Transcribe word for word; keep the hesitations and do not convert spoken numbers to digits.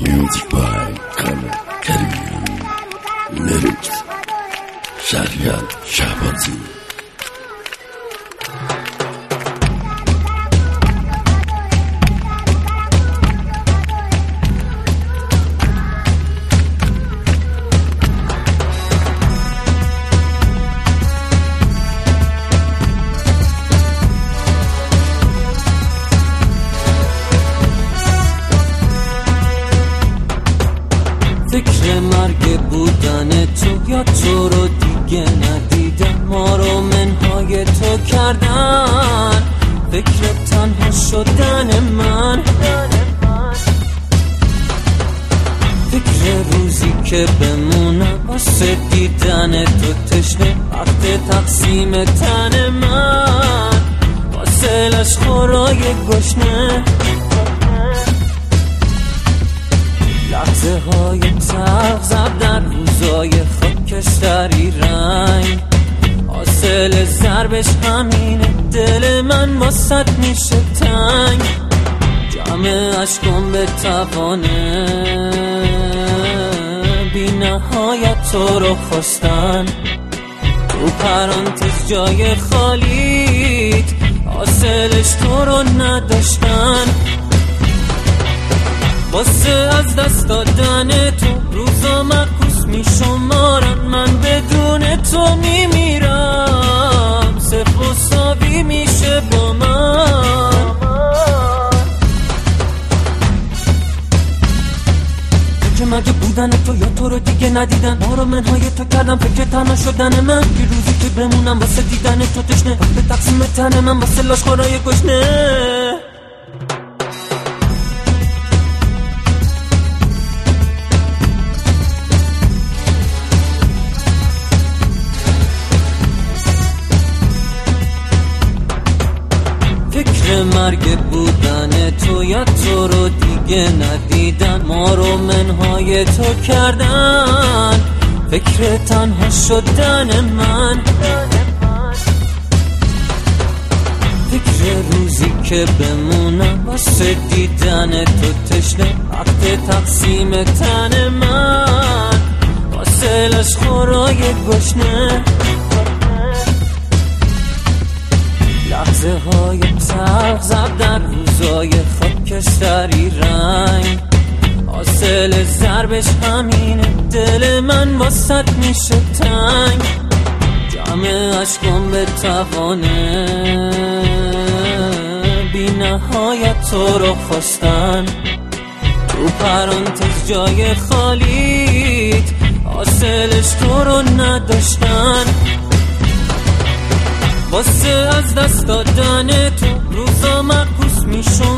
Music by Kamer Karim. Lyrics Shahriar Shahbazi. فکر مرگ بودن تو یا تو رو دیگه ندیدم، ما رو منهای تو کردن، فکر تنها شدن من، فکر روزی که بمونم واسه دیدن تو تشنه، وقت تقسیم تن من واسه لشخورای گشنه، لحظه های تلخ زب در روزای خاکستری رنگ، حاصل ضربش همینه، دل من واسط میشه تنگ، جمع عشقم به توانه بی نهایت تو رو خواستن، تو پرانتز جای خالیت حاصلش تو رو نداشتن، واسه از دست دادن تو روزا معکوس می شمارن، من بدون تو می میرم، صفر و ساوی میشه با من، فکر مگه بودن تو یا تو رو دیگه ندیدن، ما رو منهای تو کردم، فکر تنها شدن من، یه روزی که بمونم واسه دیدن تو تشنه، به تقسیم تن من واسه لاشخورای گشنه. فکر مرگ بودن تو یا تو رو دیگه ندیدن، ما رو منهای تو کردن، فکر تنها شدن من، فکر روزی که بمونم واسه دیدن تو تشنه، وقت تقسیم تن من واسه لشخورای گشنه، لحظه های تلخ زب در روزای خاکستری رنگ، حاصل ضربش همینه، دل من واسط میشه تنگ، جمع عشقم به توانه بی نهایت تو رو خواستن، تو پرانتز جای خالیت حاصلش تو رو نداشتن، واسه از دست دادن تو روزا معکوس می